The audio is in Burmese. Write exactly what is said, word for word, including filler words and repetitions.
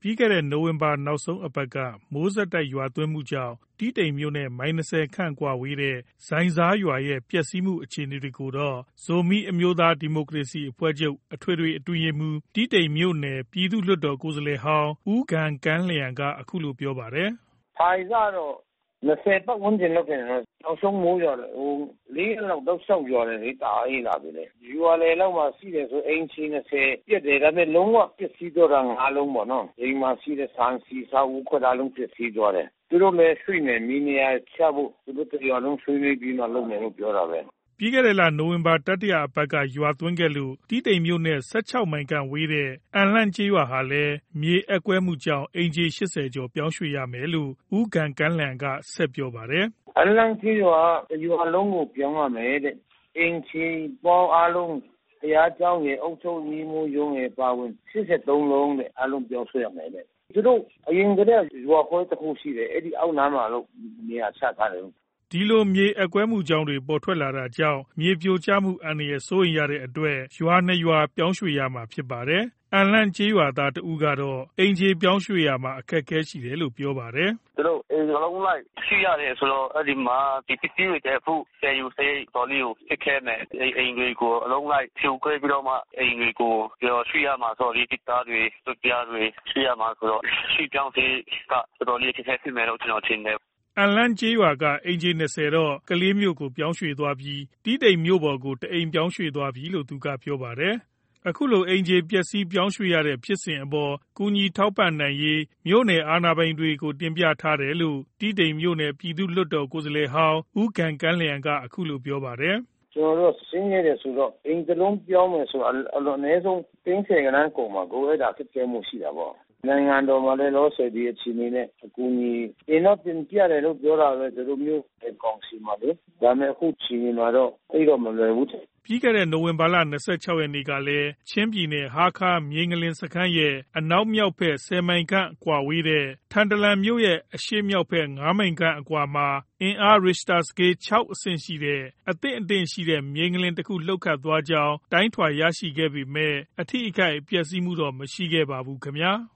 ပြီးခဲ့တဲ့နိုဝင်ဘာနောက်ဆုံးအပတ်ကမိုးဆက်တိုက်ရွာသွန်းမှုကြောင့်တီးတိန်မြို့နဲ့မိုင်၂၀ခန့်ကွာဝေးတဲ့ဇိုင်ဇားရွာရဲ့ပျက်စီးမှုအခြေအနေတွေကိုတော့ဇိုမီအမျိုးသားဒီမိုကရေစီအဖွဲ့ချုပ်အထွေထွေအတွင်းရေးမှူးတီးတိန်မြို့နယ်ပြည်သူ့လွှတ်တော်ကိုယ်စားလှယ်ဟောင်းဦးဂန်ကန်းလျံကအခုလိုပြောပါတယ်။ဖိုင်ကတော့၂၀ပတ်ဝန်းကျင်လောက်ခဲ့တယ်နောက်ဆုံးမိုးရွာတယ်ဟိုလေးရက်လောက်တော့ဆောက်ရွာတယ်လေတအားအေးလာပြီလေရွာလေလောက်မှရှိတယ်ဆိုအိမ်ချီ၂၀ပြက်တယ်ဒါပေမဲ့လုံးဝပျက်စီးတော့တာ၅လုံးပေါ့နော်အိမ်မှာရှိတဲ့ဆန်စီစာအုပ်ခွက်အားလုံးပျက်စီးသွားတယ်သူတို့လည်းရွှေ့နေမီနေရာချဖို့သူတို့တရားလုံးဆွေးနွေးပြီးမှလုပ်မယ်လို့ပြောတာပဲပြီးခဲ့တဲ့လနိုဝင်ဘာတတိယအပတ်ကရွာသွန်းခဲ့လို့တီးတိန်မြို့နဲ့၁၆မိုင်ခန့်ဝေးတဲ့အန်လန့်ကျေးရွာဟာလည်းမြေအက်ကွဲမှုကြောင့်အိမ်ခြေ၈၀ကျော်ပြောင်းရွှေ့ရမယ်လို့ဦးဂန်ကန်းလျံကဆက်ပြောပါတယ်အန်လန့်ကျေးရွာရွာလုံးကိုပြောင်းရမယ်တဲ့အိမ်ခြေပေါင်းအားလုံးတရားကျောင်းရဲ့အုပ်ချုပ်ရေးမှုရုံးရဲ့ပါဝင်၈၃လုံးနဲ့အားလုံးပြောင်းရွှေ့ရမယ်တဲ့သူတို့အရင်ကတည်းကရွာခွဲတစ်ခုရှိတယ်အဲ့ဒီအောက်နားမှာလို့နေရာချထားတယ်ဒီလိုမြေအက်ကွဲမှုကြောင့်တွေပေါ်ထွက်လာတာကြောင့်မြေပြိုကျမှုအန္တရာယ်စိုးရိမ်ရတဲ့အတွက်ရွာနှစ်ရွာပြောင်းရွှေ့ရမှာဖြစ်ပါတယ်။အန်လန့်ကျေးရွာသားတဦးကတော့အိမ်ခြေပြောင်းရွှေ့ရမှာအခက်အခဲရှိတယ်လို့ပြောပါတယ်။သူတို့အိမ်လုံးလိုက်ရှိရတယ်ဆိုတော့အဲ့ဒီမှာဒီပစ္စည်းတွေတည်းဖို့ဆယ်ယူစေးတော်လေးကိုဖြစ်ခဲမယ်အိမ်တွေကိုအလုံးလိုက်ဖြိုခွဲပြီးတော့မှအိမ်တွေကိုပြောရွှေ့ရမှာဆိုတော့ဒီသားတွေသူကြားတွေရွှေ့ရမှာဆိုတော့ရွှေ့ပြောင်းစေးကတော်လေးဖြစ်ခဲဖြစ်မယ်လို့ကျွန်တော်ထင်တယ်အန်လန့်ကျေးရွာကအိမ်ခြေ၂၀တော့ကလေးမြို့ကိုပြောင်းရွှေ့သွားပြီးတီးတိန်မြို့ပေါ်ကိုတအိမ်ပြောင်းရွှေ့သွားပြီလို့သူကပြောပါတယ်။အခုလိုအိမ်ခြေပျက်စီးပြောင်းရွှေ့ရတဲ့ဖြစ်စဉ်အပေါ်ကူညီထောက်ပံ့နိုင်ရေးမြို့နယ်အာဏာပိုင်တွေကိုတင်ပြထားတယ်လို့တီးတိန်မြို့နယ်ပြည်သူ့လွှတ်တော်ကိုယ်စားလှယ်ဟောင်းဦးဂန်ကန်းလျံကအခုလိုပြောပါတယ်။ကျွန်တော်တို့စင်းရတယ်ဆိုတော့အိမ်တလုံးပြောင်းမယ်ဆိုတော့အနည်းဆုံး၃၀ခန်းကုန်မှာကိုအဲ့ဒါဖြစ်ခဲ့မှုရှိတာပေါ့နိုင်ငံတော်မှာလည်းလောဆယ်ဒီအခြေအနေနဲ့အကူအညီအင်းတော့ပြင်ပြတယ်လို့ပြောတာပဲသူတို့မျိုးကောင်စီမှာလေဒါပေမဲ့အခုချိန်မှာတော့အဲ့တော့မလွယ်ဘူးပြီးခဲ့တဲ့နိုဝင်ဘာလ၂၆ရက်နေ့ကလည်းချင်းပြည်နယ်ဟာခါမြေငလင်စခန်းရဲ့အနောက်မြောက်ဘက်၁၀မိုင်ခန့်အကွာဝေးတဲ့ထန်တလန်မြို့ရဲ့အရှေ့မြောက်ဘက်၅မိုင်ခန့်အကွာမှာအင်အားရစ်တာစကေး၆အဆင့်ရှိတဲ့အသင့်အင့်ရှိတဲ့မြေငလင်တစ်ခုလှုပ်ခတ်သွားကြောင်းတိုင်းထွာရရှိခဲ့ပေမဲ့အထိအခိုက်ပျက်စီးမှုတော့မရှိခဲ့ပါဘူးခင်ဗျာ